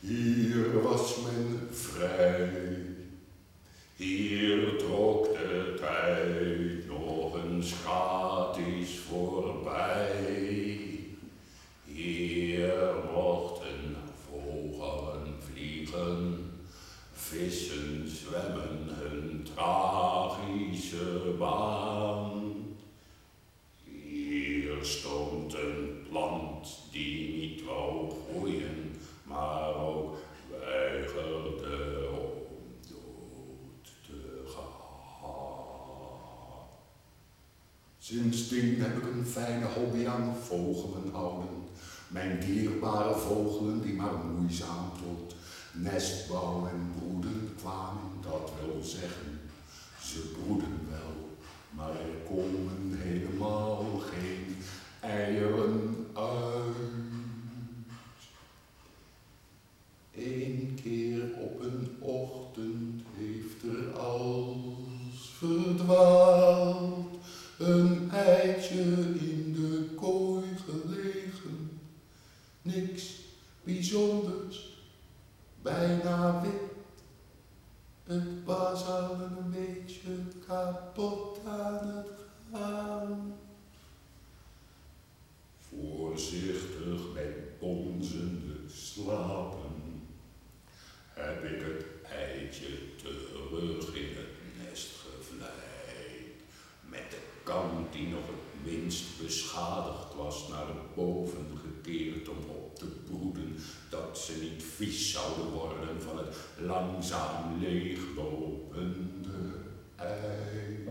Hier was men vrij, hier trok de tijd nog eens gratis voorbij. Hier mochten vogelen vliegen, vissen zwemmen hun tragische baan. Hier stond een plant die niet wou groeien, maar ook weigerde om dood te gaan. Sindsdien heb ik een fijne hobby aan vogelen houden. Mijn dierbare vogelen die maar moeizaam tot nestbouw en broeden kwamen, dat wil zeggen, ze broeden wel, maar er komen helemaal geen eieren uit. Eén keer op een ochtend heeft er als verdwaald een eitje in de kooi gelegen. Niks bijzonders, bijna wit. Het was al een beetje kapot aan het gaan. Voorzichtig met bonzende slapen heb ik het eitje terug in het nest gevleid. Met de kant die nog het minst beschadigd was naar boven gekeerd om op te broeden, dat ze niet vies zouden worden van het langzaam leeglopende ei.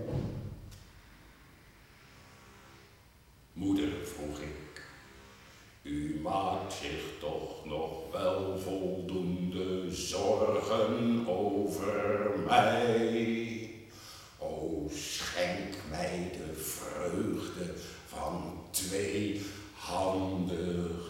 Moeder, vroeg ik, u maakt zich toch nog wel voldoende zorgen over mij? O, schenk mij de vreugde van 2 handen